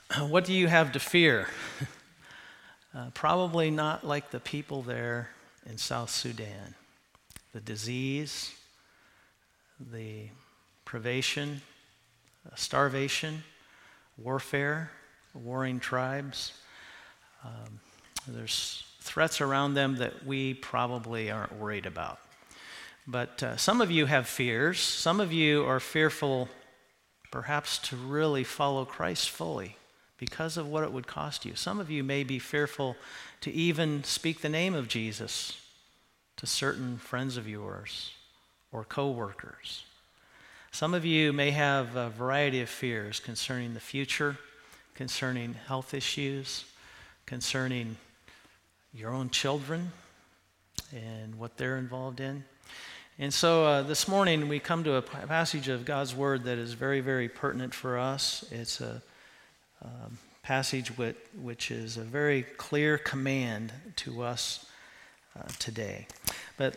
What do you have to fear? Probably not like the people there in South Sudan. The disease, the privation, starvation, warfare, warring tribes. There's threats around them that we probably aren't worried about. But some of you have fears. Some of you are fearful perhaps to really follow Christ fully because of what it would cost you. Some of you may be fearful to even speak the name of Jesus to certain friends of yours or co-workers. Some of you may have a variety of fears concerning the future, concerning health issues, concerning your own children and what they're involved in. And so this morning we come to a passage of God's Word that is very, very pertinent for us. It's a passage which is a very clear command to us today. But,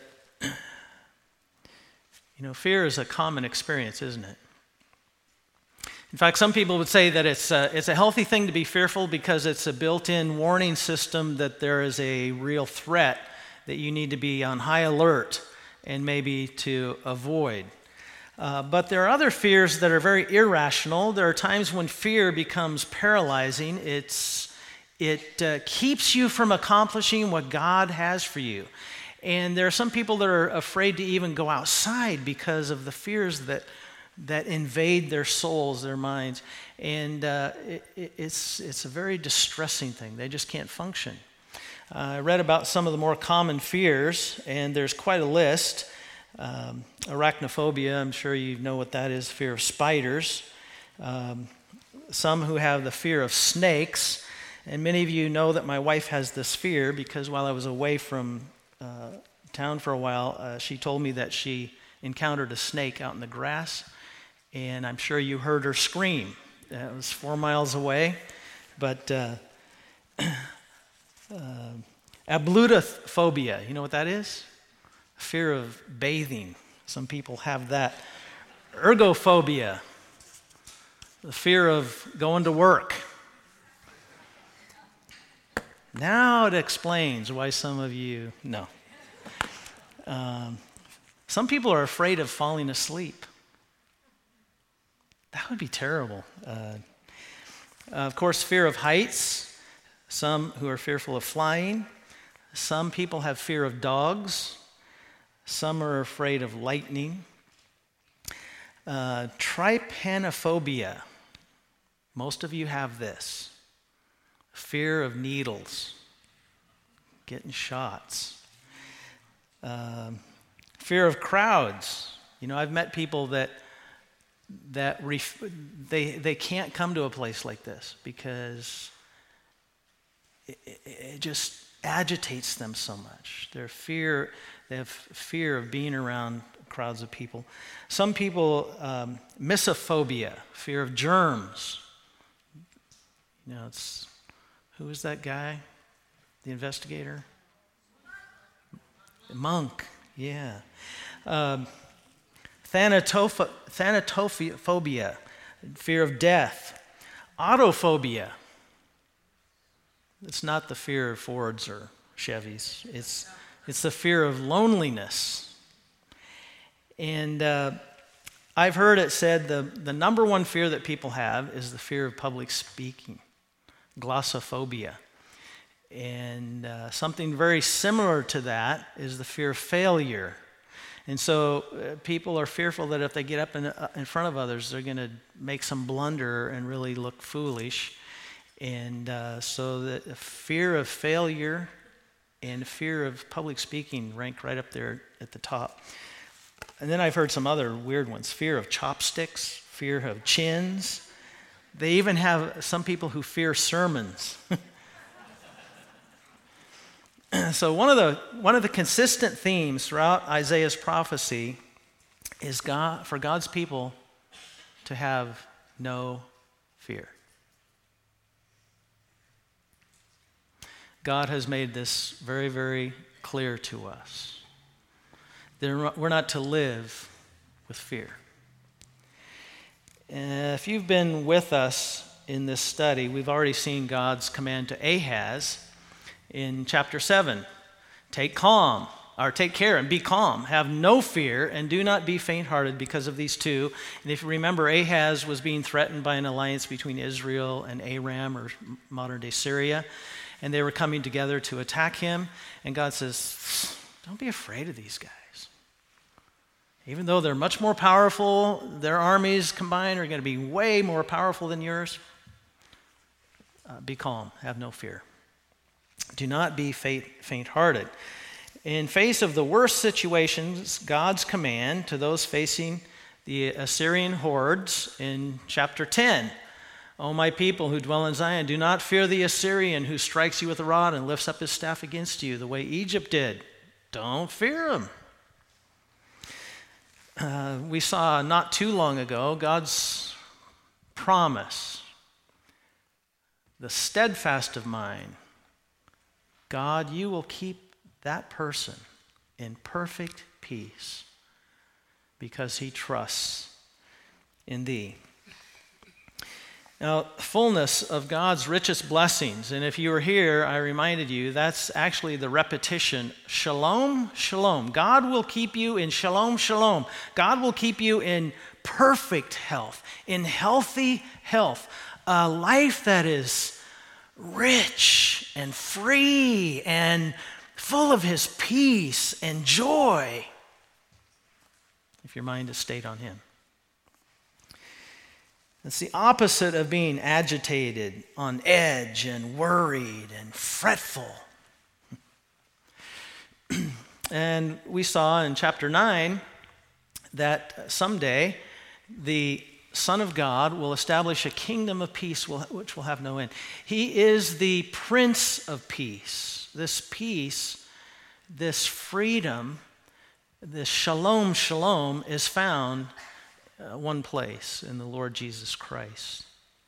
fear is a common experience, isn't it? In fact, some people would say that it's a healthy thing to be fearful because it's a built-in warning system that there is a real threat that you need to be on high alert and maybe to avoid. But there are other fears that are very irrational. There are times when fear becomes paralyzing. It keeps you from accomplishing what God has for you. And there are some people that are afraid to even go outside because of the fears that invade their souls, their minds. And it's a very distressing thing. They just can't function. I read about some of the more common fears, and there's quite a list. Arachnophobia, I'm sure you know what that is, fear of spiders. Some who have the fear of snakes. And many of you know that my wife has this fear because while I was away from town for a while, she told me that she encountered a snake out in the grass. And I'm sure you heard her scream. It was 4 miles away. But ablutophobia, you know what that is? Fear of bathing. Some people have that. Ergophobia, the fear of going to work. Now it explains why some of you, no. Some people are afraid of falling asleep. That would be terrible. Of course, fear of heights. Some who are fearful of flying. Some people have fear of dogs. Some are afraid of lightning. Trypanophobia. Most of you have this. Fear of needles. Getting shots. Fear of crowds. I've met people that they can't come to a place like this because it just agitates them so much. They have fear of being around crowds of people. Some people, misophonia, fear of germs. Who is that guy? The investigator? Monk, yeah. Thanatophobia, fear of death. Autophobia. It's not the fear of Fords or Chevys. It's the fear of loneliness. And I've heard it said the number one fear that people have is the fear of public speaking, glossophobia. And something very similar to that is the fear of failure. And so people are fearful that if they get up in front of others, they're going to make some blunder and really look foolish. And so the fear of failure and fear of public speaking rank right up there at the top. And then I've heard some other weird ones. Fear of chopsticks, fear of chins. They even have some people who fear sermons. So one of the consistent themes throughout Isaiah's prophecy is for God's people to have no fear. God has made this very, very clear to us. We're not to live with fear. If you've been with us in this study, we've already seen God's command to Ahaz in chapter 7. Take care and be calm. Have no fear and do not be faint-hearted because of these two. And if you remember, Ahaz was being threatened by an alliance between Israel and Aram, or modern-day Syria, and they were coming together to attack him. And God says, don't be afraid of these guys. Even though they're much more powerful, their armies combined are going to be way more powerful than yours. Be calm. Have no fear. Do not be faint-hearted. In face of the worst situations, God's command to those facing the Assyrian hordes in chapter 10. O my people who dwell in Zion, do not fear the Assyrian who strikes you with a rod and lifts up his staff against you, the way Egypt did. Don't fear him. We saw not too long ago God's promise, the steadfast of mind. God, you will keep that person in perfect peace because he trusts in thee. Now, fullness of God's richest blessings, and if you were here, I reminded you, that's actually the repetition, shalom, shalom. God will keep you in shalom, shalom. God will keep you in perfect health, in healthy health, a life that is rich and free and full of his peace and joy, if your mind is stayed on him. It's the opposite of being agitated, on edge, and worried, and fretful. And we saw in chapter 9 that someday the Son of God will establish a kingdom of peace which will have no end. He is the Prince of Peace. This peace, this freedom, this shalom, shalom is found one place, in the Lord Jesus Christ.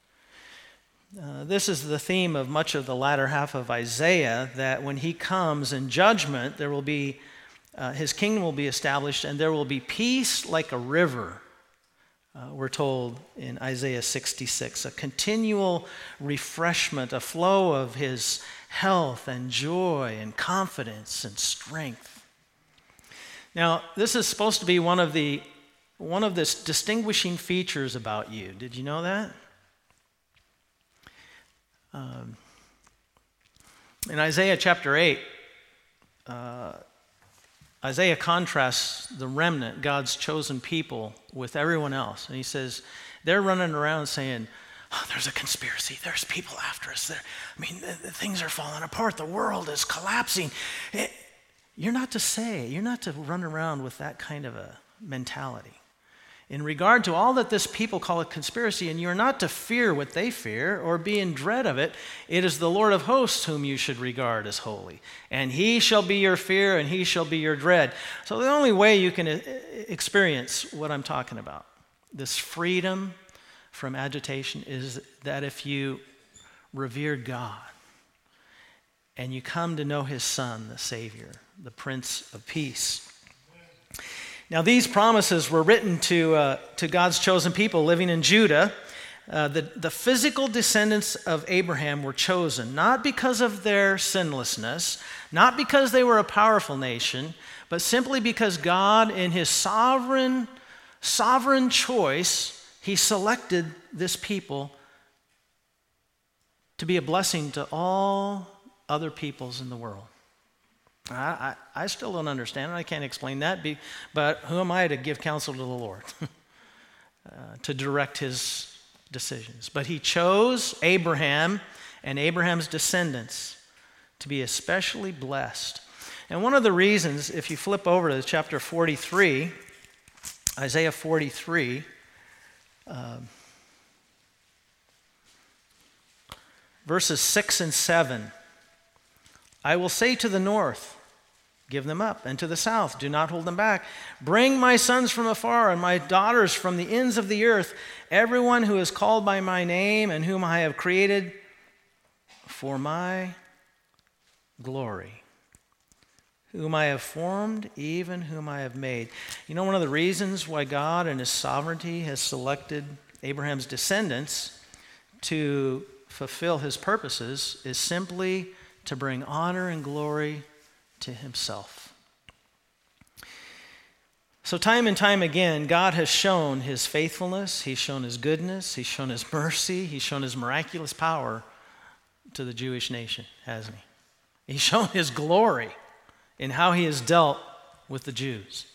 This is the theme of much of the latter half of Isaiah, that when he comes in judgment, there will be, his kingdom will be established, and there will be peace like a river, we're told in Isaiah 66, a continual refreshment, a flow of his health and joy and confidence and strength. Now, this is supposed to be one of the distinguishing features about you. Did you know that? In Isaiah chapter 8, Isaiah contrasts the remnant, God's chosen people, with everyone else. And he says, they're running around saying, oh, there's a conspiracy. There's people after us. Things are falling apart. The world is collapsing. You're not to run around with that kind of a mentality. In regard to all that this people call a conspiracy, and you're not to fear what they fear or be in dread of it, it is the Lord of hosts whom you should regard as holy. And he shall be your fear and he shall be your dread. So the only way you can experience what I'm talking about, this freedom from agitation, is that if you revere God and you come to know his Son, the Savior, the Prince of Peace. Now, these promises were written to God's chosen people living in Judah. The physical descendants of Abraham were chosen, not because of their sinlessness, not because they were a powerful nation, but simply because God, in his sovereign choice, he selected this people to be a blessing to all other peoples in the world. I still don't understand it. I can't explain that. But who am I to give counsel to the Lord to direct his decisions? But he chose Abraham and Abraham's descendants to be especially blessed. And one of the reasons, if you flip over to chapter 43, Isaiah 43, verses 6 and 7, I will say to the north, give them up, and to the south, do not hold them back. Bring my sons from afar and my daughters from the ends of the earth, everyone who is called by my name and whom I have created for my glory, whom I have formed, even whom I have made. You know, one of the reasons why God in his sovereignty has selected Abraham's descendants to fulfill his purposes is simply to bring honor and glory to himself. So time and time again, God has shown his faithfulness, he's shown his goodness, he's shown his mercy, he's shown his miraculous power to the Jewish nation, hasn't he? He's shown his glory in how he has dealt with the Jews.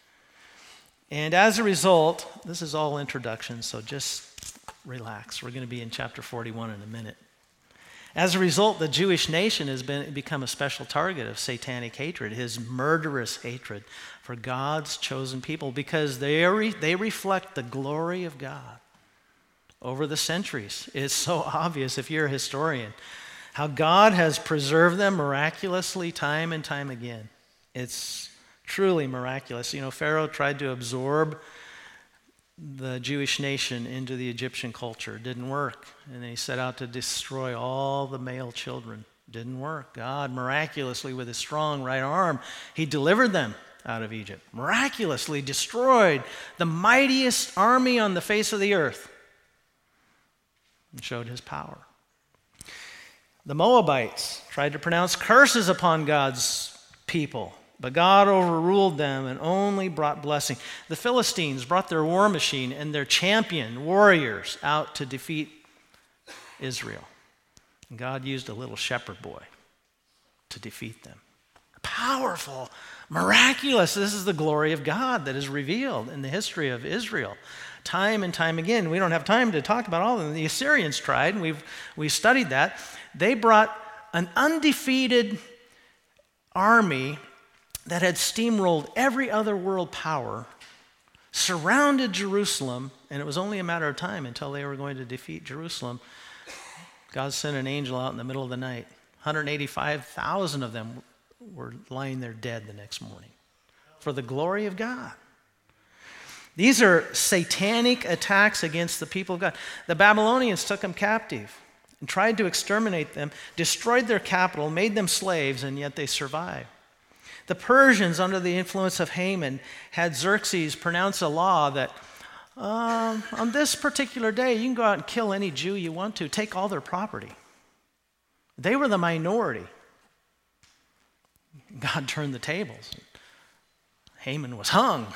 And as a result, this is all introduction, so just relax. We're going to be in chapter 41 in a minute. As a result, the Jewish nation has become a special target of satanic hatred, his murderous hatred for God's chosen people, because they reflect the glory of God over the centuries. It's so obvious if you're a historian how God has preserved them miraculously time and time again. It's truly miraculous. You know, Pharaoh tried to absorb the Jewish nation into the Egyptian culture. It didn't work. And he set out to destroy all the male children. Didn't work. God miraculously, with his strong right arm, he delivered them out of Egypt. Miraculously destroyed the mightiest army on the face of the earth and showed his power. The Moabites tried to pronounce curses upon God's people, but God overruled them and only brought blessing. The Philistines brought their war machine and their champion warriors out to defeat Israel. And God used a little shepherd boy to defeat them. Powerful, miraculous. This is the glory of God that is revealed in the history of Israel time and time again. We don't have time to talk about all of them. The Assyrians tried, and we've studied that. They brought an undefeated army that had steamrolled every other world power, surrounded Jerusalem, and it was only a matter of time until they were going to defeat Jerusalem. God sent an angel out in the middle of the night. 185,000 of them were lying there dead the next morning for the glory of God. These are satanic attacks against the people of God. The Babylonians took them captive and tried to exterminate them, destroyed their capital, made them slaves, and yet they survived. The Persians, under the influence of Haman, had Xerxes pronounce a law that on this particular day, you can go out and kill any Jew you want to, take all their property. They were the minority. God turned the tables. Haman was hung.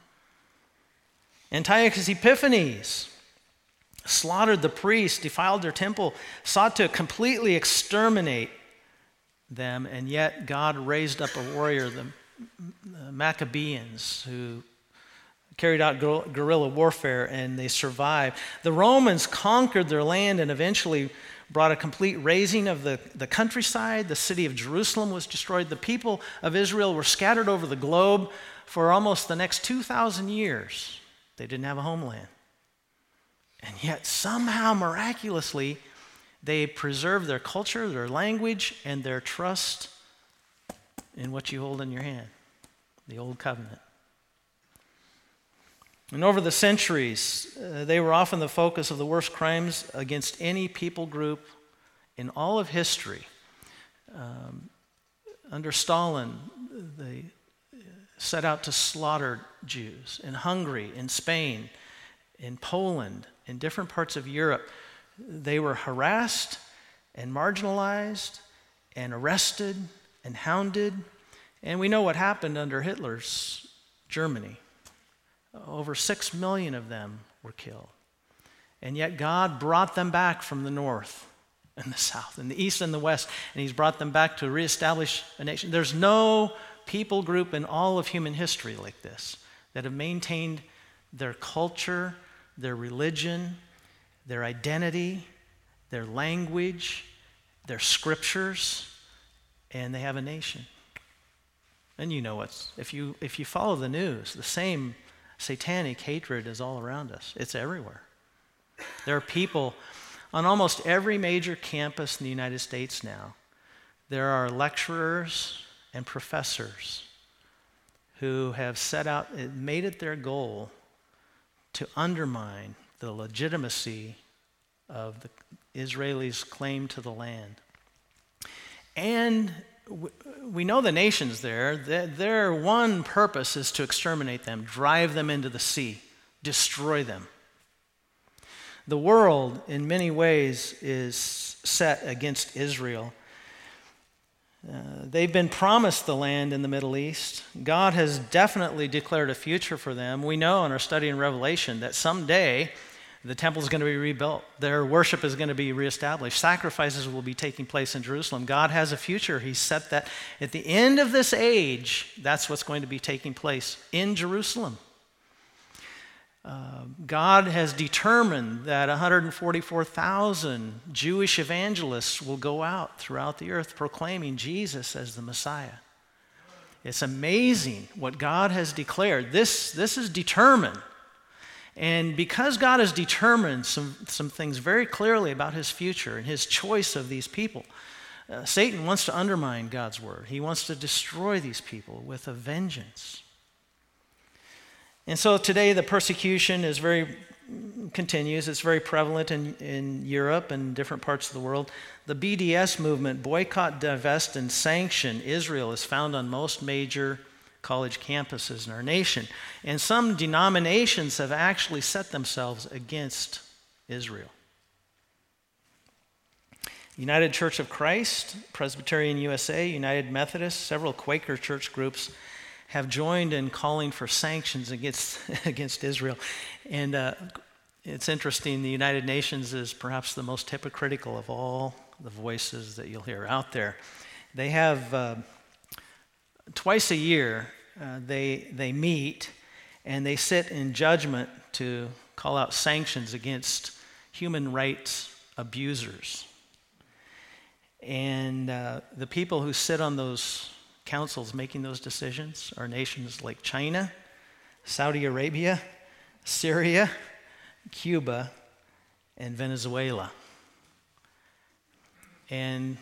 Antiochus Epiphanes slaughtered the priests, defiled their temple, sought to completely exterminate them, and yet God raised up a warrior, the Maccabees, who carried out guerrilla warfare, and they survived. The Romans conquered their land and eventually brought a complete razing of the countryside. The city of Jerusalem was destroyed. The people of Israel were scattered over the globe for almost the next 2,000 years. They didn't have a homeland. And yet somehow, miraculously, they preserve their culture, their language, and their trust in what you hold in your hand, the Old Covenant. And over the centuries, they were often the focus of the worst crimes against any people group in all of history. Under Stalin, they set out to slaughter Jews in Hungary, in Spain, in Poland, in different parts of Europe. They were harassed and marginalized and arrested and hounded. And we know what happened under Hitler's Germany. Over 6 million of them were killed. And yet God brought them back from the north and the south and the east and the west, and he's brought them back to reestablish a nation. There's no people group in all of human history like this that have maintained their culture, their religion, their identity, their language, their scriptures, and they have a nation. And you know if you follow the news, the same satanic hatred is all around us. It's everywhere. There are people on almost every major campus in the United States now. There are lecturers and professors who have made it their goal to undermine the legitimacy of the Israelis' claim to the land. And we know the nations there, their one purpose is to exterminate them, drive them into the sea, destroy them. The world, in many ways, is set against Israel. They've been promised the land in the Middle East. God has definitely declared a future for them. We know in our study in Revelation that someday the temple is going to be rebuilt. Their worship is going to be reestablished. Sacrifices will be taking place in Jerusalem. God has a future. He set that at the end of this age, that's what's going to be taking place in Jerusalem. God has determined that 144,000 Jewish evangelists will go out throughout the earth proclaiming Jesus as the Messiah. It's amazing what God has declared. This is determined. And because God has determined some things very clearly about his future and his choice of these people, Satan wants to undermine God's word. He wants to destroy these people with a vengeance. And so today the persecution continues. It's very prevalent in Europe and different parts of the world. The BDS movement, boycott, divest, and sanction Israel, is found on most major college campuses in our nation. And some denominations have actually set themselves against Israel. United Church of Christ, Presbyterian USA, United Methodist, several Quaker church groups have joined in calling for sanctions against Israel. And it's interesting, the United Nations is perhaps the most hypocritical of all the voices that you'll hear out there. They have twice a year, they meet and they sit in judgment to call out sanctions against human rights abusers. And the people who sit on those councils making those decisions are nations like China, Saudi Arabia, Syria, Cuba, and Venezuela. And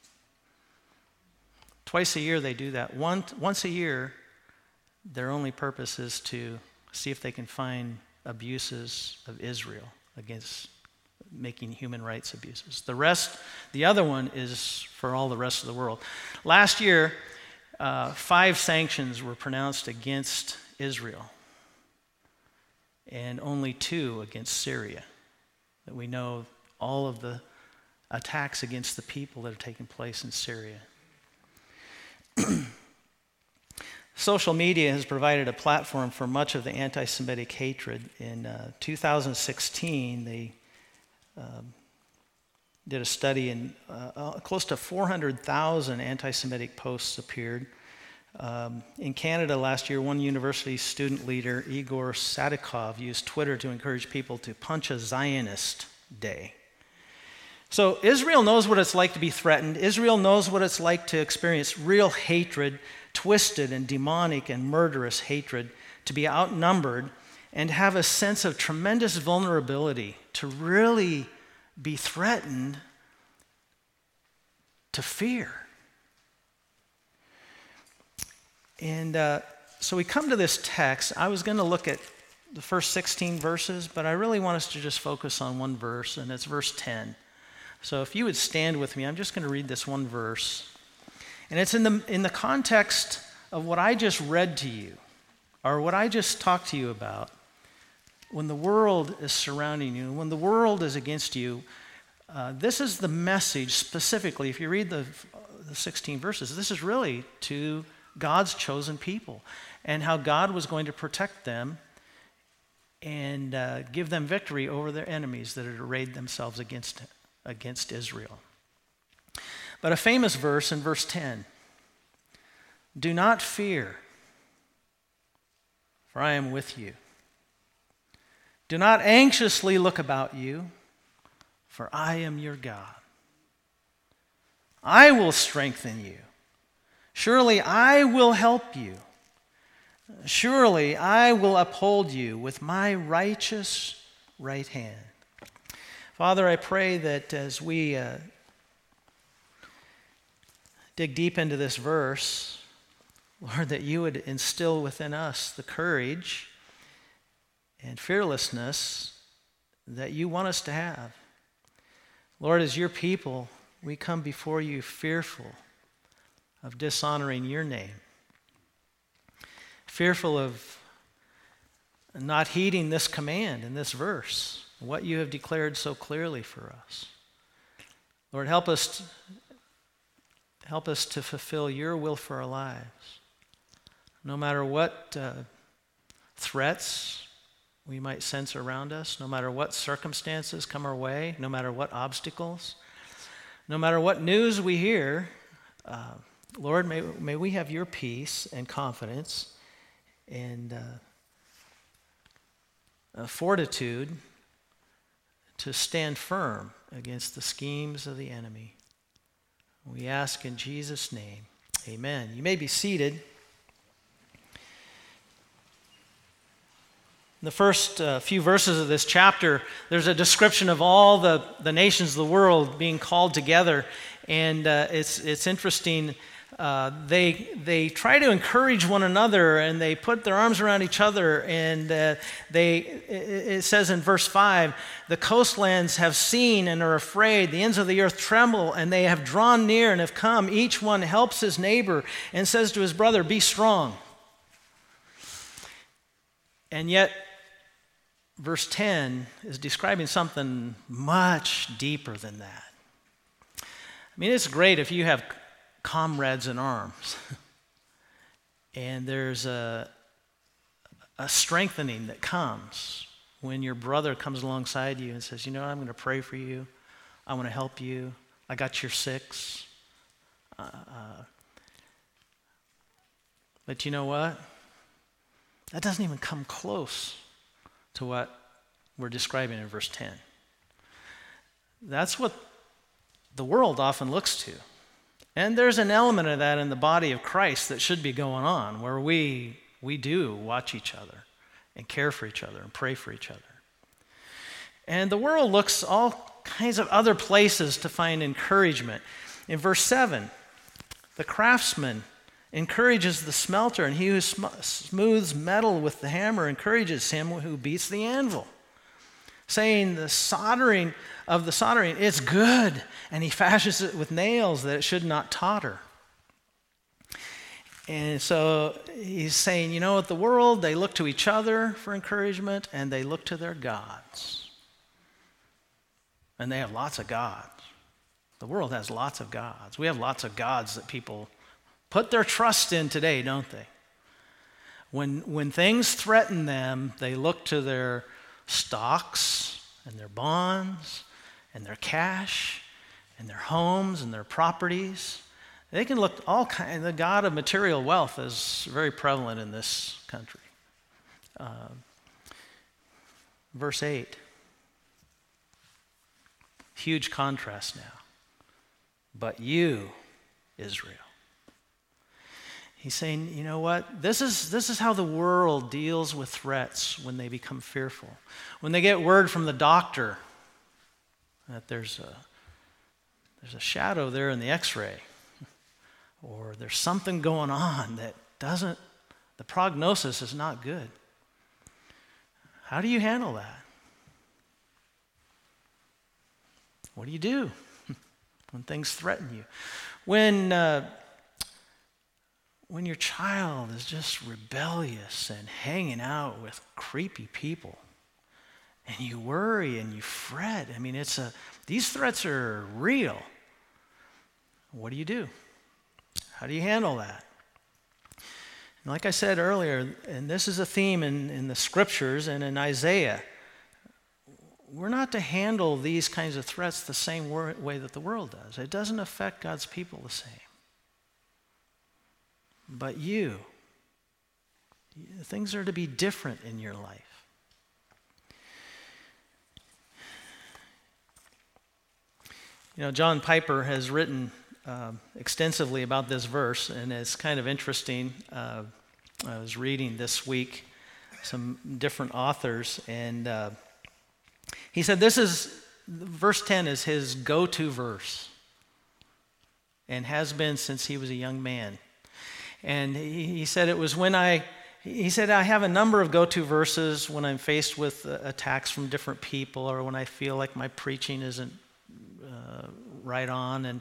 twice a year they do that. Once a year, their only purpose is to see if they can find abuses of Israel against making human rights abuses. The other one is for all the rest of the world. Last year, 5 sanctions were pronounced against Israel, and only 2 against Syria. That we know all of the attacks against the people that are taking place in Syria. Social media has provided a platform for much of the anti-Semitic hatred. In 2016, they did a study, and close to 400,000 anti-Semitic posts appeared. In Canada last year, one university student leader, Igor Sadikov, used Twitter to encourage people to punch a Zionist day. So Israel knows what it's like to be threatened. Israel knows what it's like to experience real hatred, twisted and demonic and murderous hatred, to be outnumbered and have a sense of tremendous vulnerability, to really be threatened, to fear. And so we come to this text. I was going to look at the first 16 verses, but I really want us to just focus on one verse, and it's verse 10. So if you would stand with me, I'm just going to read this one verse. And it's in the context of what I just read to you, or what I just talked to you about. When the world is surrounding you, when the world is against you, this is the message specifically. If you read the 16 verses, this is really to God's chosen people and how God was going to protect them and give them victory over their enemies that had arrayed themselves against Israel. But a famous verse in verse 10, "Do not fear, for I am with you. Do not anxiously look about you, for I am your God. I will strengthen you. Surely I will help you. Surely I will uphold you with my righteous right hand." Father, I pray that as we dig deep into this verse, Lord, that you would instill within us the courage and fearlessness that you want us to have. Lord, as your people, we come before you fearful of dishonoring your name, fearful of not heeding this command in this verse, what you have declared so clearly for us. Lord, help us to fulfill your will for our lives. No matter what threats we might sense around us, no matter what circumstances come our way, no matter what obstacles, no matter what news we hear, Lord, may we have your peace and confidence and fortitude to stand firm against the schemes of the enemy. We ask in Jesus' name, amen. You may be seated. In the first few verses of this chapter, there's a description of all the nations of the world being called together, and it's interesting. They try to encourage one another, and they put their arms around each other, and it says in verse 5, the coastlands have seen and are afraid, the ends of the earth tremble, and they have drawn near and have come. Each one helps his neighbor and says to his brother, be strong. And yet, verse 10 is describing something much deeper than that. I mean, it's great if you have comrades in arms, and there's a strengthening that comes when your brother comes alongside you and says, you know, I'm going to pray for you. I want to help you. I got your six. But you know what? That doesn't even come close to what we're describing in verse 10. That's what the world often looks to. And there's an element of that in the body of Christ that should be going on, where we do watch each other and care for each other and pray for each other. And the world looks all kinds of other places to find encouragement. In verse 7, the craftsman encourages the smelter, and he who smooths metal with the hammer encourages him who beats the anvil, saying the soldering of the soldering, it's good, and he fashions it with nails that it should not totter. And so he's saying, you know, at the world, they look to each other for encouragement, and they look to their gods. And they have lots of gods. The world has lots of gods. We have lots of gods that people put their trust in today, don't they? When things threaten them, they look to their stocks and their bonds and their cash and their homes and their properties. They can look all kinds. The god of material wealth is very prevalent in this country. Verse 8. Huge contrast now. But you, Israel. He's saying, you know what? This is how the world deals with threats when they become fearful. When they get word from the doctor that there's a shadow there in the x-ray, or there's something going on that the prognosis is not good. How do you handle that? What do you do when things threaten you? When your child is just rebellious and hanging out with creepy people, and you worry and you fret, I mean, these threats are real. What do you do? How do you handle that? And like I said earlier, and this is a theme in the scriptures and in Isaiah, we're not to handle these kinds of threats the same way that the world does. It doesn't affect God's people the same. But things are to be different in your life. You know, John Piper has written extensively about this verse, and it's kind of interesting. I was reading this week some different authors, and he said verse 10 is his go-to verse, and has been since he was a young man. And he said it was I have a number of go-to verses when I'm faced with attacks from different people, or when I feel like my preaching isn't right on.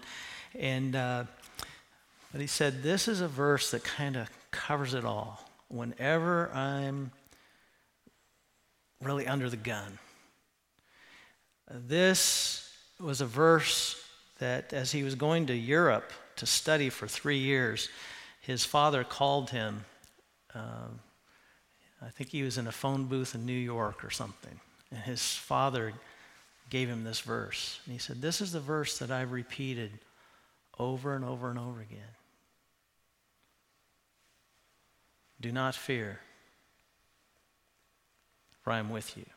But he said this is a verse that kind of covers it all. Whenever I'm really under the gun, This was a verse that as he was going to Europe to study for 3 years, his father called him. I think he was in a phone booth in New York or something. And his father gave him this verse. And he said, this is the verse that I've repeated over and over and over again. Do not fear, for I am with you.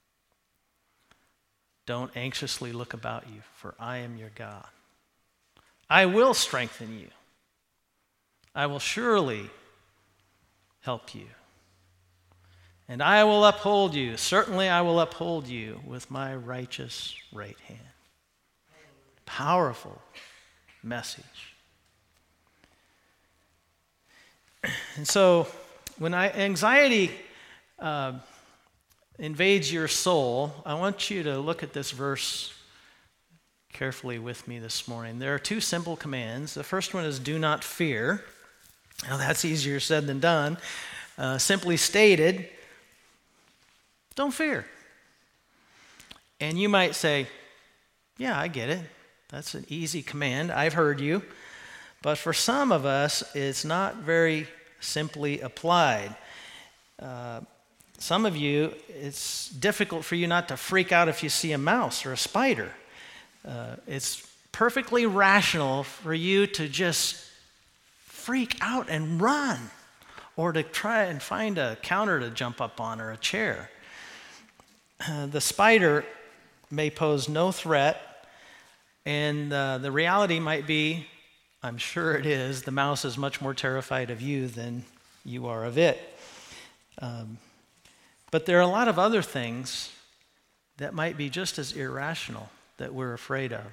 Don't anxiously look about you, for I am your God. I will strengthen you. I will surely help you. And I will uphold you. Certainly I will uphold you with my righteous right hand. Powerful message. And so when anxiety invades your soul, I want you to look at this verse carefully with me this morning. There are 2 simple commands. The first one is do not fear. Now that's easier said than done. Simply stated, don't fear. And you might say, yeah, I get it. That's an easy command. I've heard you. But for some of us, it's not very simply applied. Some of you, it's difficult for you not to freak out if you see a mouse or a spider. It's perfectly rational for you to just freak out and run, or to try and find a counter to jump up on or a chair. The spider may pose no threat, and the reality might be, I'm sure it is, the mouse is much more terrified of you than you are of it. But there are a lot of other things that might be just as irrational that we're afraid of.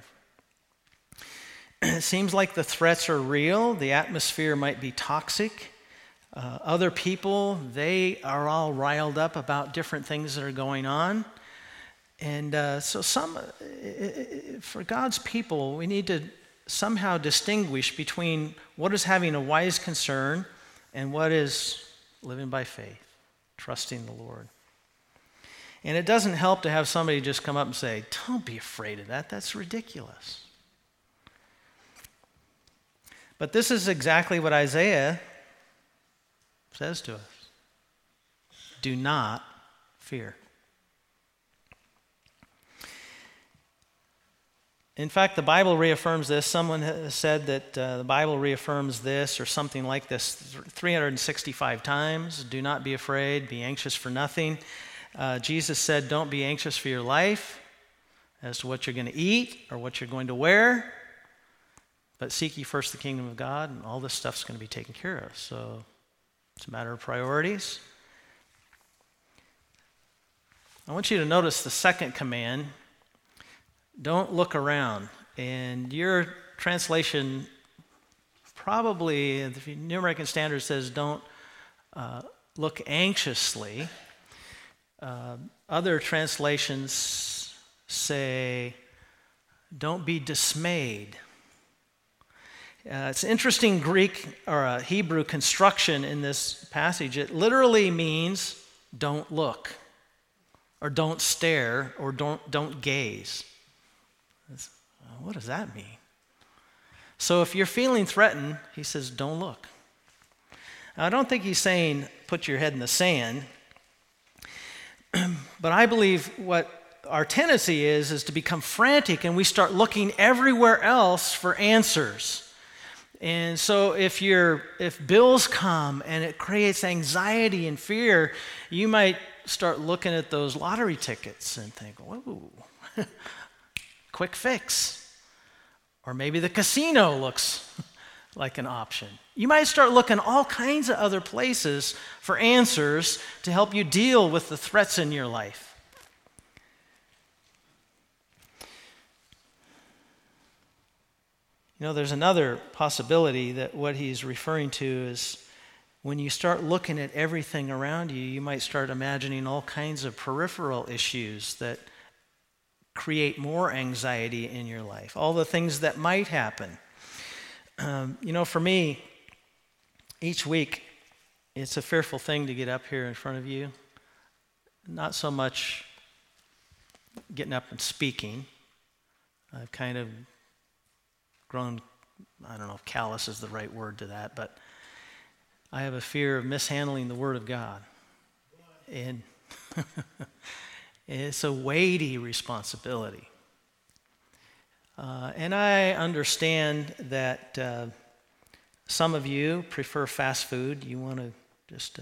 It seems like the threats are real. The atmosphere might be toxic. Other people, they are all riled up about different things that are going on. And for God's people, we need to somehow distinguish between what is having a wise concern and what is living by faith, trusting the Lord. And it doesn't help to have somebody just come up and say, don't be afraid of that. That's ridiculous. But this is exactly what Isaiah says to us. Do not fear. In fact, the Bible reaffirms this. Someone has said that the Bible reaffirms this or something like this 365 times. Do not be afraid. Be anxious for nothing. Jesus said, don't be anxious for your life as to what you're going to eat or what you're going to wear, but seek ye first the kingdom of God, and all this stuff's going to be taken care of. So it's a matter of priorities. I want you to notice the second command. Don't look around. And your translation probably, the New American Standard says don't look anxiously. Other translations say don't be dismayed. It's interesting Greek or Hebrew construction in this passage. It literally means don't look, or don't stare, or don't gaze. What does that mean? So if you're feeling threatened, he says, don't look. Now, I don't think he's saying put your head in the sand, but I believe what our tendency is to become frantic, and we start looking everywhere else for answers. And so if bills come and it creates anxiety and fear, you might start looking at those lottery tickets and think, whoa, quick fix. Or maybe the casino looks like an option. You might start looking all kinds of other places for answers to help you deal with the threats in your life. You know, there's another possibility that what he's referring to is when you start looking at everything around you, you might start imagining all kinds of peripheral issues that create more anxiety in your life, all the things that might happen. For me, each week, it's a fearful thing to get up here in front of you. Not so much getting up and speaking. I've kind of grown, I don't know if callous is the right word to that, but I have a fear of mishandling the Word of God. And it's a weighty responsibility. And I understand that some of you prefer fast food. You want to just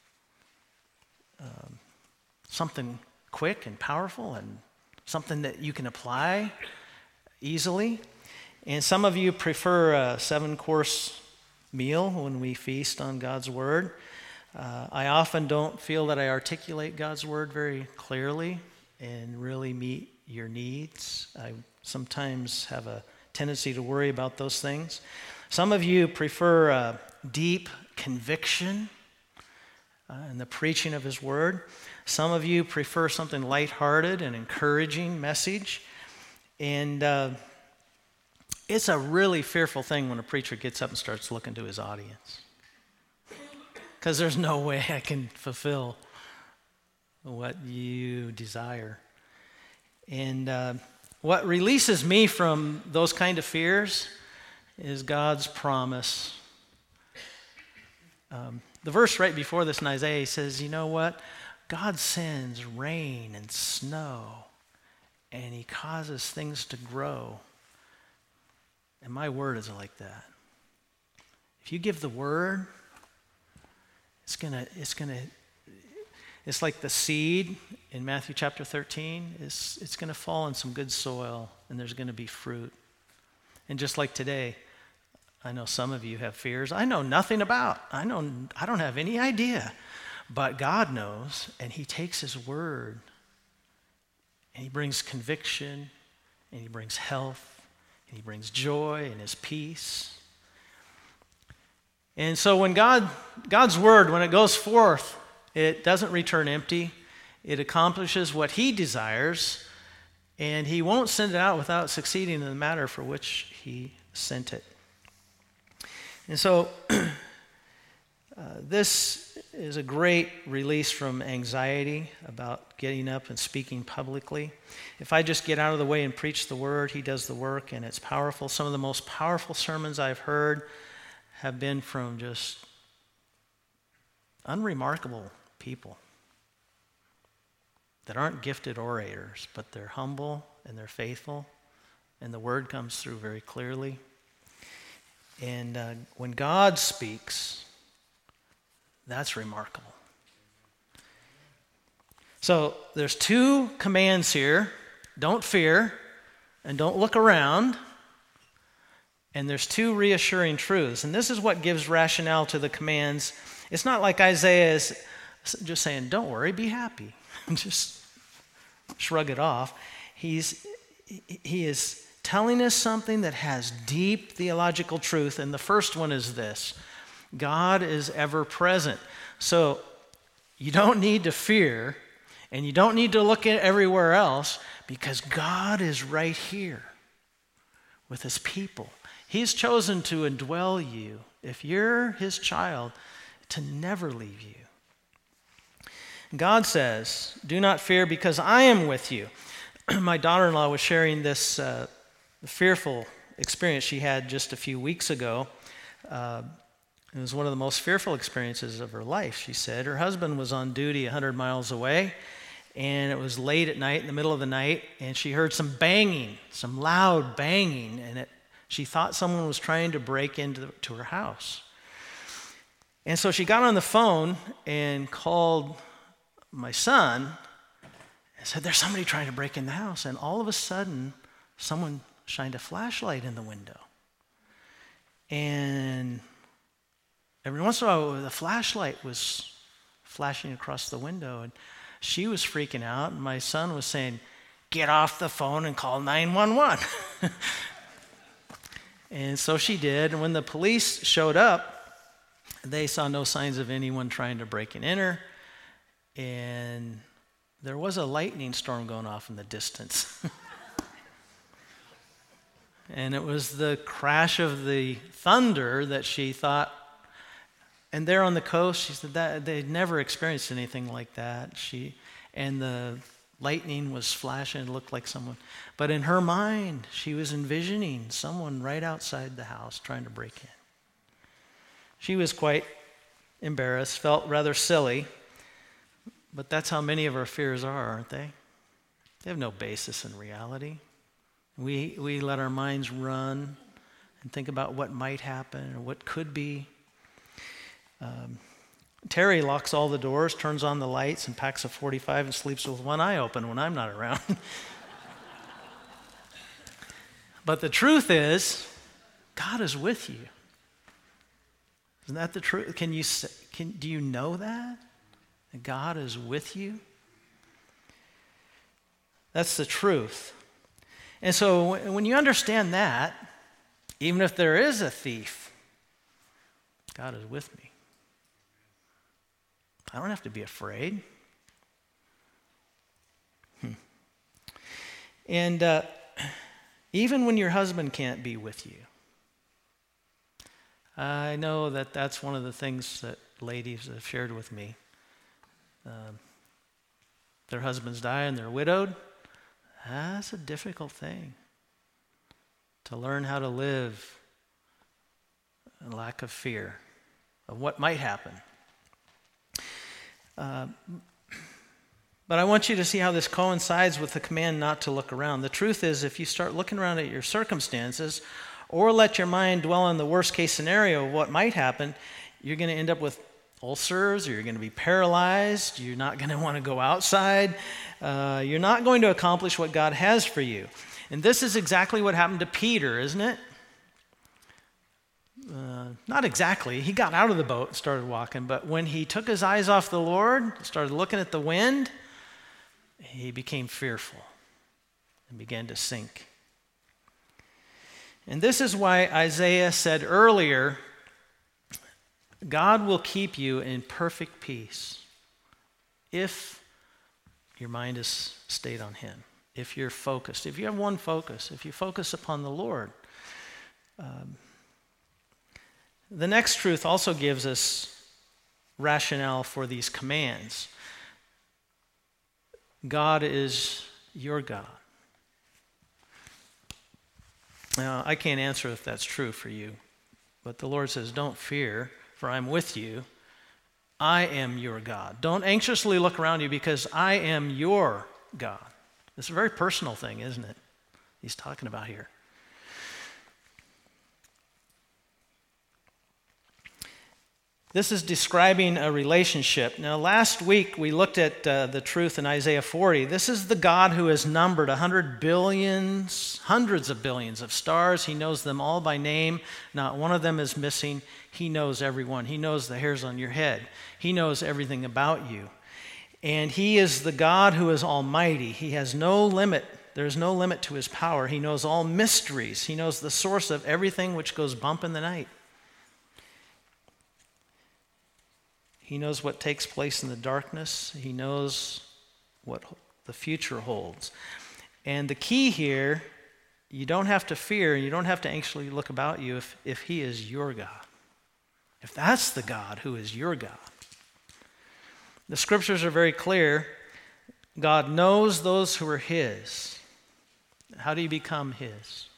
something quick and powerful and something that you can apply easily. And some of you prefer a 7-course meal when we feast on God's Word. I often don't feel that I articulate God's Word very clearly and really meet your needs. I sometimes have a tendency to worry about those things. Some of you prefer deep conviction in the preaching of His Word. Some of you prefer something lighthearted and encouraging message. And it's a really fearful thing when a preacher gets up and starts looking to his audience. Because there's no way I can fulfill what you desire. And what releases me from those kind of fears is God's promise. The verse right before this in Isaiah says, you know what? God sends rain and snow, and He causes things to grow. And my word is like that. If you give the word, it's like the seed in Matthew chapter 13. It's going to fall in some good soil, and there's going to be fruit. And just like today, I know some of you have fears I know nothing about. I don't have any idea. But God knows, and He takes His word, and He brings conviction, and He brings health, and He brings joy and His peace. And so when God's word, when it goes forth, it doesn't return empty. It accomplishes what He desires, and He won't send it out without succeeding in the matter for which He sent it. And so this is a great release from anxiety about getting up and speaking publicly. If I just get out of the way and preach the word, He does the work, and it's powerful. Some of the most powerful sermons I've heard have been from just unremarkable people that aren't gifted orators, but they're humble and they're faithful, and the word comes through very clearly. And when God speaks, that's remarkable. So there's 2 commands here. Don't fear and don't look around. And there's 2 reassuring truths. And this is what gives rationale to the commands. It's not like Isaiah is just saying, don't worry, be happy. Just shrug it off. He is telling us something that has deep theological truth. And the first one is this: God is ever present. So you don't need to fear, and you don't need to look at everywhere else, because God is right here with His people. He's chosen to indwell you, if you're His child, to never leave you. God says, do not fear, because I am with you. My daughter-in-law was sharing this fearful experience she had just a few weeks ago. It was one of the most fearful experiences of her life, she said. Her husband was on duty 100 miles away, and it was late at night, in the middle of the night, and she heard some banging, some loud banging, and she thought someone was trying to break into her house. And so she got on the phone and called my son and said, there's somebody trying to break in the house. And all of a sudden, someone shined a flashlight in the window. And every once in a while, the flashlight was flashing across the window, and she was freaking out, and my son was saying, get off the phone and call 911. And so she did, and when the police showed up, they saw no signs of anyone trying to break and enter, and there was a lightning storm going off in the distance. And it was the crash of the thunder that she thought. And there on the coast, she said that they'd never experienced anything like that. And the Lightning was flashing, it looked like someone. But in her mind, she was envisioning someone right outside the house trying to break in. She was quite embarrassed, felt rather silly, but that's how many of our fears are, aren't they? They have no basis in reality. We let our minds run and think about what might happen or what could be. Terry locks all the doors, turns on the lights, and packs a 45 and sleeps with one eye open when I'm not around. But the truth is, God is with you. Isn't that the truth? Do you know that? That God is with you? That's the truth. And so when you understand that, even if there is a thief, God is with me. I don't have to be afraid. And even when your husband can't be with you, I know that that's one of the things that ladies have shared with me. Their husbands die and they're widowed. That's a difficult thing. To learn how to live in lack of fear of what might happen. But I want you to see how this coincides with the command not to look around. The truth is, if you start looking around at your circumstances or let your mind dwell on the worst case scenario of what might happen, you're going to end up with ulcers, or you're going to be paralyzed, you're not going to want to go outside, you're not going to accomplish what God has for you. And this is exactly what happened to Peter, isn't it? Not exactly. He got out of the boat and started walking, but when he took his eyes off the Lord, started looking at the wind, he became fearful and began to sink. And this is why Isaiah said earlier, God will keep you in perfect peace if your mind is stayed on Him, if you're focused, if you have one focus, if you focus upon the Lord. The next truth also gives us rationale for these commands. God is your God. Now, I can't answer if that's true for you, but the Lord says, don't fear, for I'm with you. I am your God. Don't anxiously look around you, because I am your God. It's a very personal thing, isn't it? He's talking about here. This is describing a relationship. Now, last week we looked at the truth in Isaiah 40. This is the God who has numbered 100 billions, hundreds of billions of stars. He knows them all by name. Not one of them is missing. He knows everyone. He knows the hairs on your head. He knows everything about you. And He is the God who is almighty. He has no limit. There's no limit to His power. He knows all mysteries. He knows the source of everything which goes bump in the night. He knows what takes place in the darkness. He knows what the future holds. And the key here, you don't have to fear, and you don't have to anxiously look about you if He is your God. If that's the God who is your God. The scriptures are very clear. God knows those who are His. How do you become His?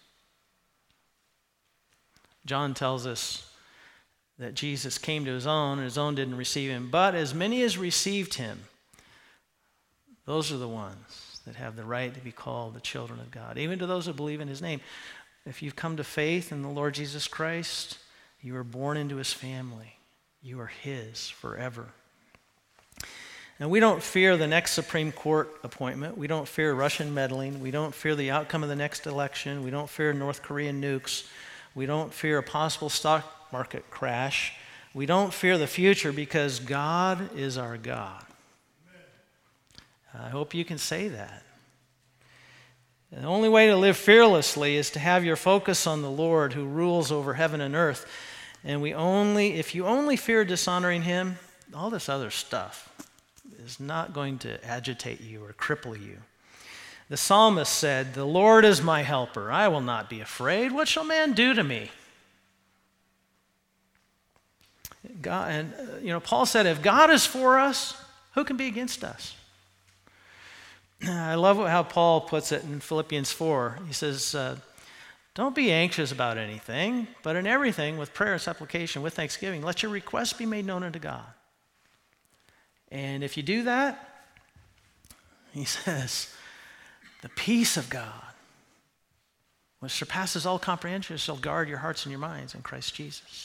John tells us that Jesus came to His own, and His own didn't receive Him. But as many as received Him, those are the ones that have the right to be called the children of God, even to those who believe in His name. If you've come to faith in the Lord Jesus Christ, you are born into His family. You are His forever. And we don't fear the next Supreme Court appointment. We don't fear Russian meddling. We don't fear the outcome of the next election. We don't fear North Korean nukes. We don't fear a possible stock market crash. We don't fear the future, because God is our God. I hope you can say that. The only way to live fearlessly is to have your focus on the Lord who rules over heaven and earth. And if you only fear dishonoring Him, all this other stuff is not going to agitate you or cripple you. The psalmist said, "The Lord is my helper. I will not be afraid. What shall man do to me?" God, and Paul said, if God is for us, who can be against us? I love how Paul puts it in Philippians 4. He says, don't be anxious about anything, but in everything, with prayer and supplication, with thanksgiving, let your requests be made known unto God. And if you do that, he says, the peace of God, which surpasses all comprehension, shall guard your hearts and your minds in Christ Jesus.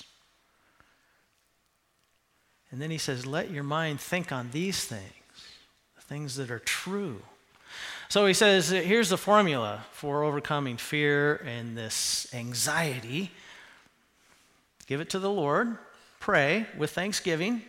And then he says, let your mind think on these things, the things that are true. So he says, here's the formula for overcoming fear and this anxiety. Give it to the Lord, pray with thanksgiving,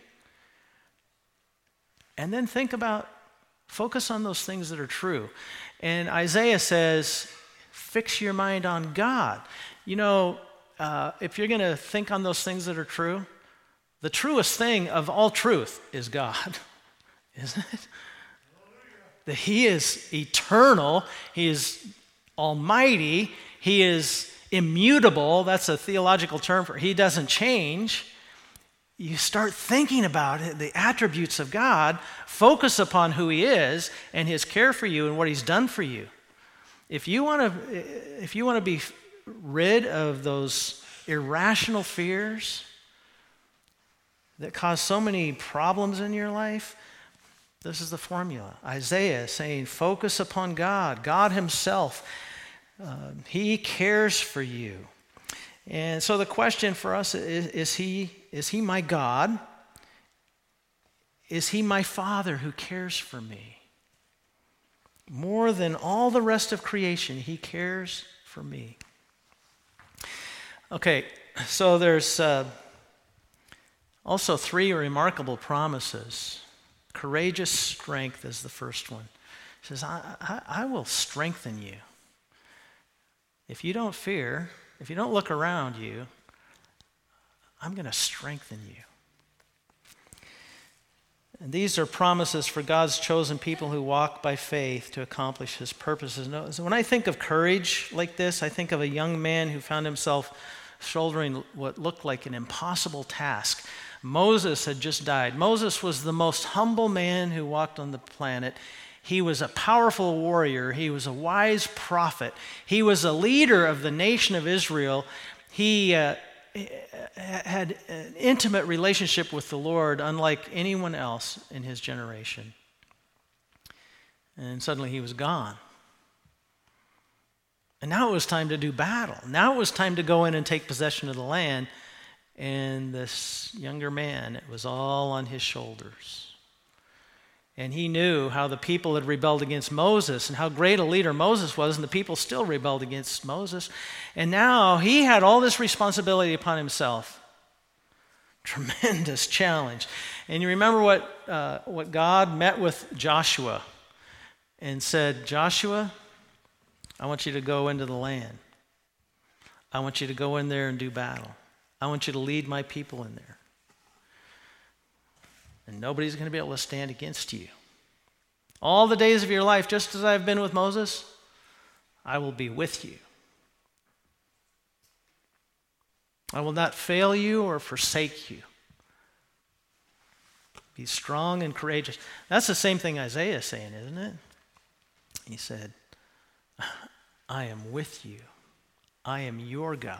and then focus on those things that are true. And Isaiah says, fix your mind on God. You know, if you're going to think on those things that are true, the truest thing of all truth is God, isn't it? That He is eternal, He is almighty, He is immutable. That's a theological term for He doesn't change. You start thinking about it, the attributes of God, focus upon who He is and His care for you and what He's done for you. If you want to be rid of those irrational fears that cause so many problems in your life, this is the formula. Isaiah is saying, focus upon God, God Himself. He cares for you. And so the question for us is He my God? Is He my Father who cares for me? More than all the rest of creation, He cares for me. Okay, so there's also 3 remarkable promises. Courageous strength is the first one. He says, I will strengthen you. If you don't fear, if you don't look around you, I'm going to strengthen you. And these are promises for God's chosen people who walk by faith to accomplish His purposes. So when I think of courage like this, I think of a young man who found himself shouldering what looked like an impossible task. Moses had just died. Moses was the most humble man who walked on the planet. He was a powerful warrior. He was a wise prophet. He was a leader of the nation of Israel. He had an intimate relationship with the Lord, unlike anyone else in his generation. And suddenly he was gone. And now it was time to do battle. Now it was time to go in and take possession of the land. And this younger man, it was all on his shoulders. And he knew how the people had rebelled against Moses and how great a leader Moses was, and the people still rebelled against Moses. And now he had all this responsibility upon himself. Tremendous challenge. And you remember what God met with Joshua and said, Joshua, I want you to go into the land. I want you to go in there and do battle. I want you to lead my people in there. And nobody's going to be able to stand against you. All the days of your life, just as I've been with Moses, I will be with you. I will not fail you or forsake you. Be strong and courageous. That's the same thing Isaiah is saying, isn't it? He said, I am with you. I am your God.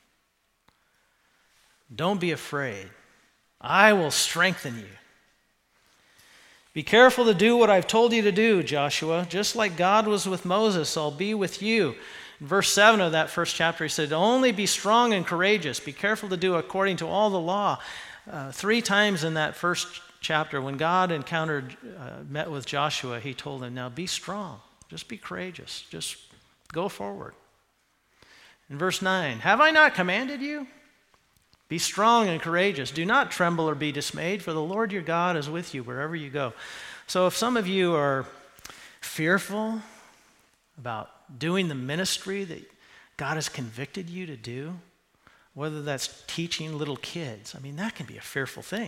Don't be afraid. I will strengthen you. Be careful to do what I've told you to do, Joshua. Just like God was with Moses, I'll be with you. In verse 7 of that first chapter, he said, only be strong and courageous. Be careful to do according to all the law. 3 times in that first chapter, when God met with Joshua, he told him, now be strong. Just be courageous. Just go forward. In verse 9, have I not commanded you? Be strong and courageous. Do not tremble or be dismayed, for the Lord your God is with you wherever you go. So if some of you are fearful about doing the ministry that God has convicted you to do, whether that's teaching little kids, I mean, that can be a fearful thing.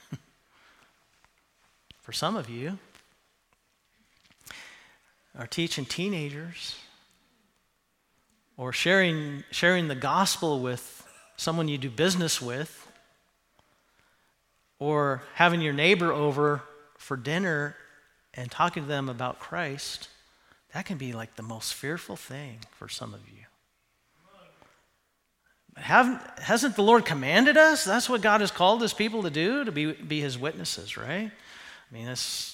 For some of you, or teaching teenagers, or sharing the gospel with someone you do business with, or having your neighbor over for dinner and talking to them about Christ, that can be like the most fearful thing for some of you. Hasn't the Lord commanded us? That's what God has called his people to do, to be his witnesses, right? I mean, it's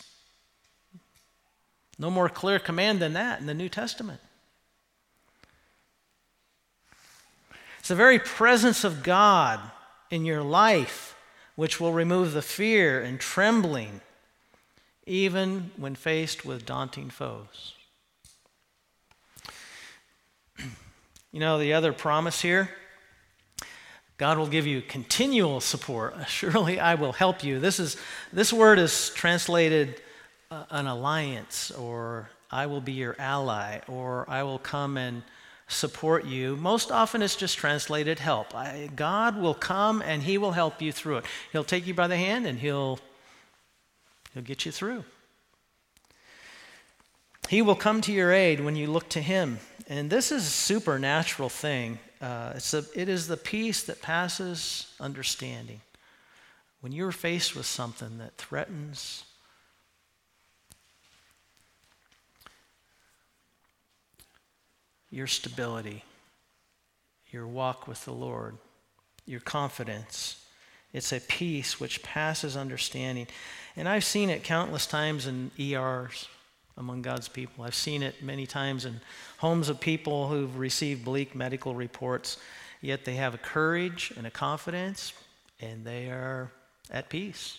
no more clear command than that in the New Testament. It's the very presence of God in your life which will remove the fear and trembling, even when faced with daunting foes. You know, the other promise here, God will give you continual support. Surely I will help you. This word is translated an alliance, or I will be your ally, or I will come and support you. Most often it's just translated help. God will come and he will help you through it. He'll take you by the hand and he'll get you through. He will come to your aid when you look to him. And this is a supernatural thing. It is the peace that passes understanding. When you're faced with something that threatens your stability, your walk with the Lord, your confidence, it's a peace which passes understanding. And I've seen it countless times in ERs among God's people. I've seen it many times in homes of people who've received bleak medical reports, yet they have a courage and a confidence, and they are at peace.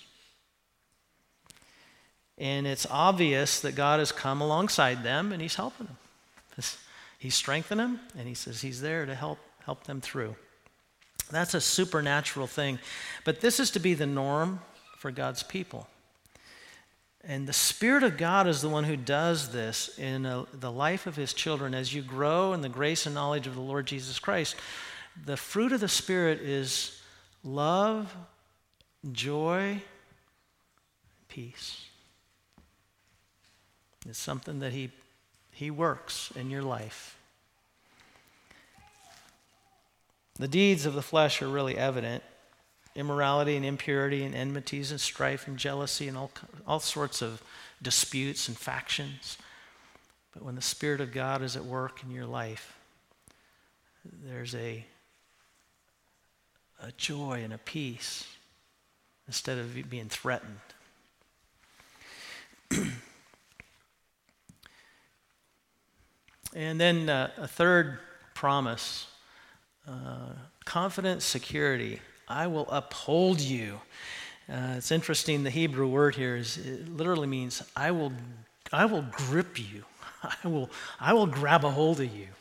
And it's obvious that God has come alongside them and he's helping them. He's strengthening them, and he says he's there to help them through. That's a supernatural thing. But this is to be the norm for God's people. And the Spirit of God is the one who does this in the life of his children. As you grow in the grace and knowledge of the Lord Jesus Christ, the fruit of the Spirit is love, joy, peace. It's something that he works in your life. The deeds of the flesh are really evident. Immorality and impurity and enmities and strife and jealousy and all sorts of disputes and factions. But when the Spirit of God is at work in your life, there's a joy and a peace instead of being threatened. And then a third promise, confident security. I will uphold you. It's interesting, the Hebrew word here it literally means I will grip you. I will grab a hold of you.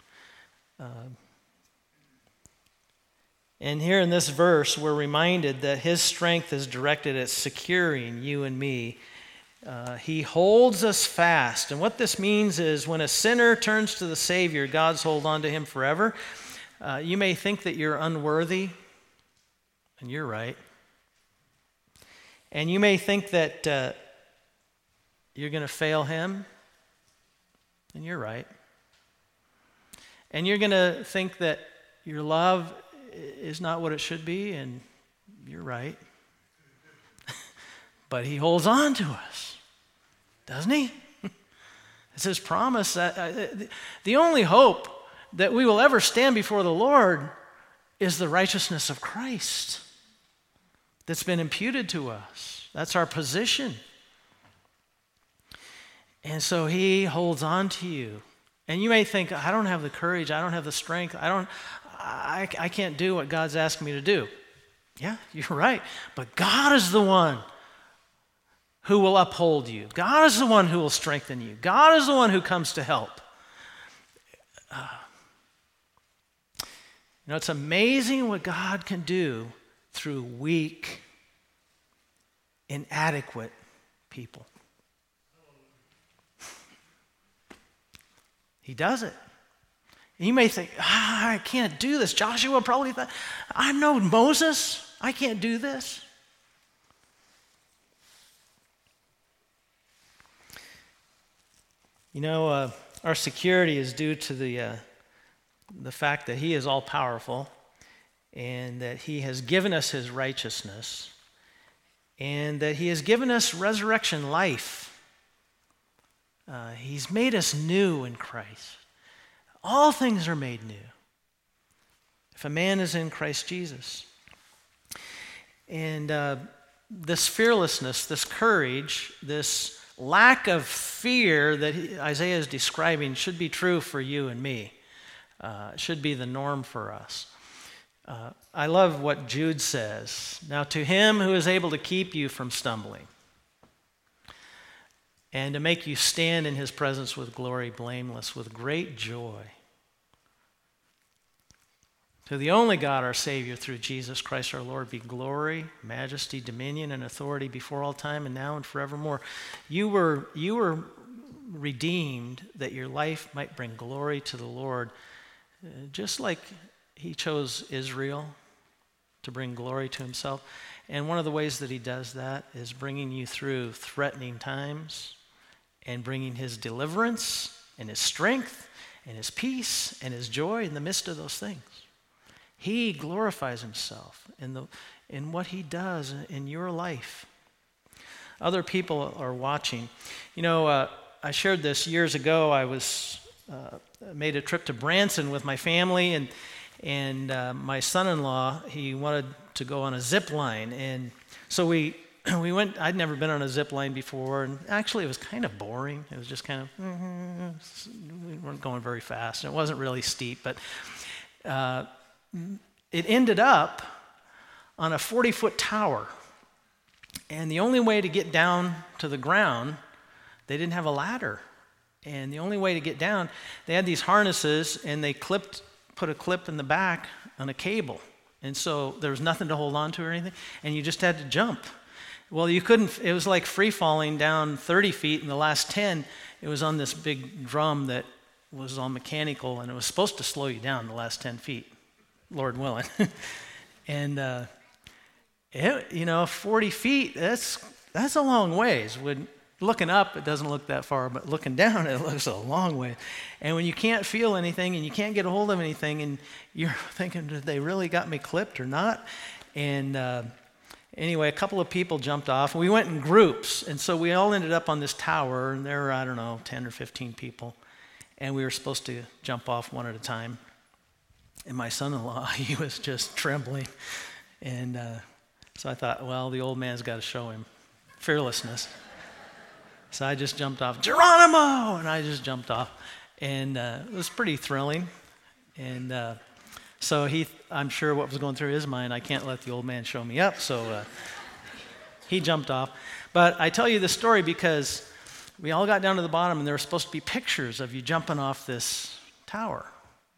And here in this verse, we're reminded that his strength is directed at securing you and me. He holds us fast. And what this means is when a sinner turns to the Savior, God's hold on to him forever. You may think that you're unworthy, and you're right. And you may think that you're going to fail him, and you're right. And you're going to think that your love is not what it should be, and you're right. But he holds on to us, doesn't he? It's his promise that the only hope that we will ever stand before the Lord is the righteousness of Christ that's been imputed to us. That's our position. And so he holds on to you. And you may think, I don't have the courage, I don't have the strength, I can't do what God's asked me to do. Yeah, you're right. But God is the one who will uphold you. God is the one who will strengthen you. God is the one who comes to help. It's amazing what God can do through weak, inadequate people. He does it. And you may think, I can't do this. Joshua probably thought, I'm no Moses. I can't do this. Our security is due to the fact that he is all-powerful and that he has given us his righteousness and that he has given us resurrection life. He's made us new in Christ. All things are made new. If a man is in Christ Jesus. And this fearlessness, this courage, this lack of fear that Isaiah is describing should be true for you and me. It should be the norm for us. I love what Jude says. Now to him who is able to keep you from stumbling and to make you stand in his presence with glory blameless, with great joy. To the only God, our Savior, through Jesus Christ our Lord, be glory, majesty, dominion, and authority before all time and now and forevermore. You were redeemed that your life might bring glory to the Lord, just like he chose Israel to bring glory to himself. And one of the ways that he does that is bringing you through threatening times and bringing his deliverance and his strength and his peace and his joy in the midst of those things. He glorifies himself in what he does in your life. Other people are watching. You know, I shared this years ago. I made a trip to Branson with my family, and my son-in-law, he wanted to go on a zip line. And so we went. I'd never been on a zip line before, and actually it was kind of boring. It was just kind of, we weren't going very fast. It wasn't really steep, but it ended up on a 40-foot tower. And the only way to get down to the ground, they didn't have a ladder. And the only way to get down, they had these harnesses, and they put a clip in the back on a cable. And so there was nothing to hold on to or anything, and you just had to jump. Well, you couldn't, it was like free falling down 30 feet, and the last 10, it was on this big drum that was all mechanical, and it was supposed to slow you down the last 10 feet, Lord willing. And, 40 feet, that's a long ways. Looking up, it doesn't look that far, but looking down, it looks a long way. And when you can't feel anything and you can't get a hold of anything, and you're thinking, did they really got me clipped or not? And anyway, a couple of people jumped off. We went in groups, and so we all ended up on this tower, and there were, 10 or 15 people. And we were supposed to jump off one at a time. And my son-in-law, he was just trembling. And so I thought, well, the old man's got to show him fearlessness. So I just jumped off, Geronimo! And I just jumped off. And it was pretty thrilling. And so I'm sure what was going through his mind, I can't let the old man show me up. So he jumped off. But I tell you this story because we all got down to the bottom, and there were supposed to be pictures of you jumping off this tower.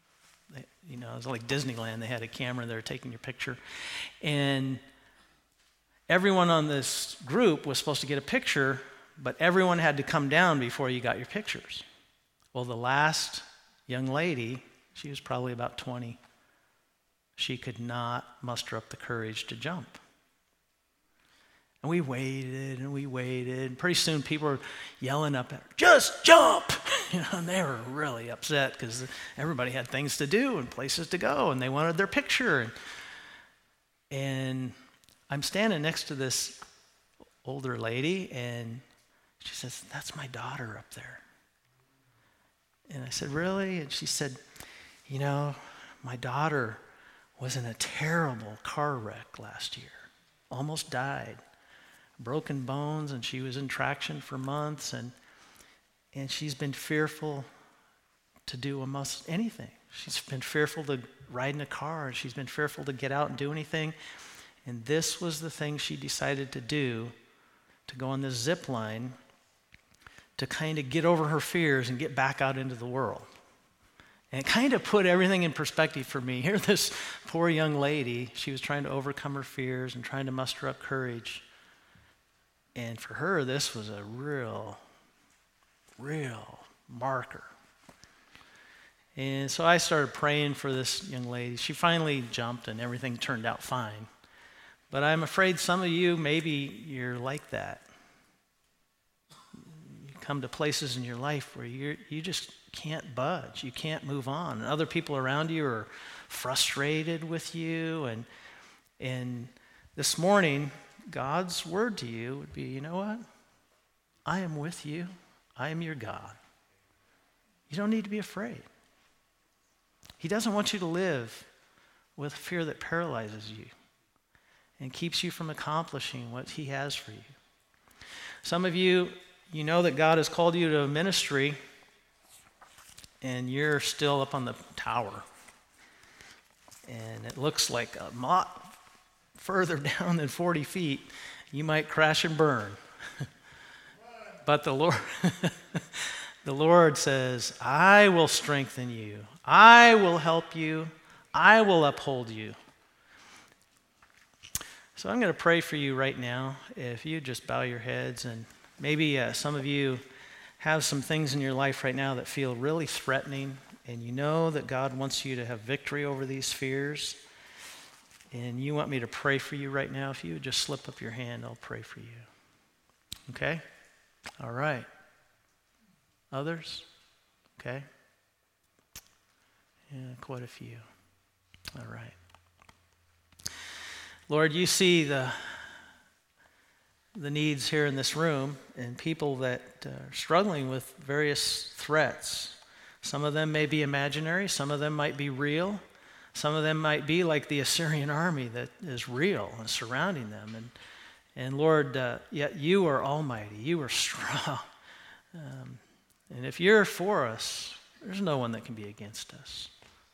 It was like Disneyland. They had a camera there taking your picture. And everyone on this group was supposed to get a picture, but everyone had to come down before you got your pictures. Well, the last young lady, she was probably about 20. She could not muster up the courage to jump. And we waited and we waited. Pretty soon people were yelling up at her, just jump! And they were really upset because everybody had things to do and places to go, and they wanted their picture. And I'm standing next to this older lady, and she says, that's my daughter up there. And I said, really? And she said, my daughter was in a terrible car wreck last year. Almost died. Broken bones, and she was in traction for months, and she's been fearful to do almost anything. She's been fearful to ride in a car, and she's been fearful to get out and do anything. And this was the thing she decided to do, to go on this zip line to kind of get over her fears and get back out into the world. And it kind of put everything in perspective for me. Here, this poor young lady, she was trying to overcome her fears and trying to muster up courage. And for her, this was a real marker. And so I started praying for this young lady. She finally jumped, and everything turned out fine. But I'm afraid some of you, maybe you're like that. You come to places in your life where you just can't budge. You can't move on. And other people around you are frustrated with you. And this morning, God's word to you would be, you know what? I am with you. I am your God. You don't need to be afraid. He doesn't want you to live with fear that paralyzes you and keeps you from accomplishing what he has for you. Some of you, you know that God has called you to a ministry and you're still up on the tower. And it looks like a lot further down than 40 feet. You might crash and burn. But the Lord says, I will strengthen you. I will help you. I will uphold you. So I'm going to pray for you right now. If you just bow your heads, and maybe some of you have some things in your life right now that feel really threatening, and you know that God wants you to have victory over these fears, and you want me to pray for you right now, if you would just slip up your hand, I'll pray for you. Okay? All right. Others? Okay. Yeah, quite a few. All right. Lord, you see the needs here in this room and people that are struggling with various threats. Some of them may be imaginary. Some of them might be real. Some of them might be like the Assyrian army that is real and surrounding them. And Lord, yet you are almighty. You are strong. And if you're for us, there's no one that can be against us.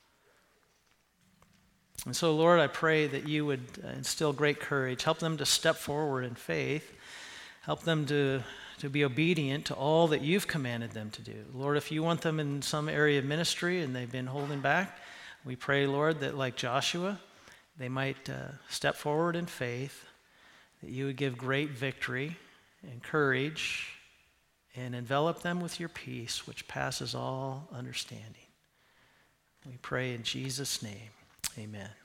And so, Lord, I pray that you would instill great courage. Help them to step forward in faith. Help them to be obedient to all that you've commanded them to do. Lord, if you want them in some area of ministry and they've been holding back, we pray, Lord, that like Joshua, they might step forward in faith, that you would give great victory and courage and envelop them with your peace, which passes all understanding. We pray in Jesus' name. Amen.